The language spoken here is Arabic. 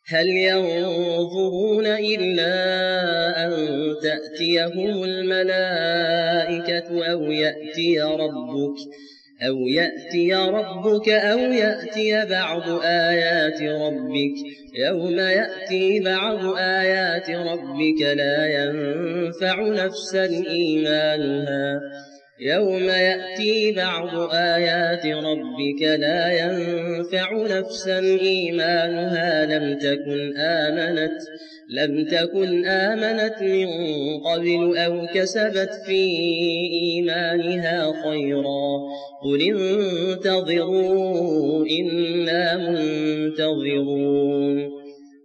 هل ينظرون إلا أن تأتيهم الملائكة أو يأتي ربك أو يأتي بعض آيات ربك. يوم يأتي بعض آيات ربك لا ينفع نفسا إيمانها لم تكن آمنت من قبل أو كسبت في إيمانها خيرا. قل انتظروا إنا منتظرون.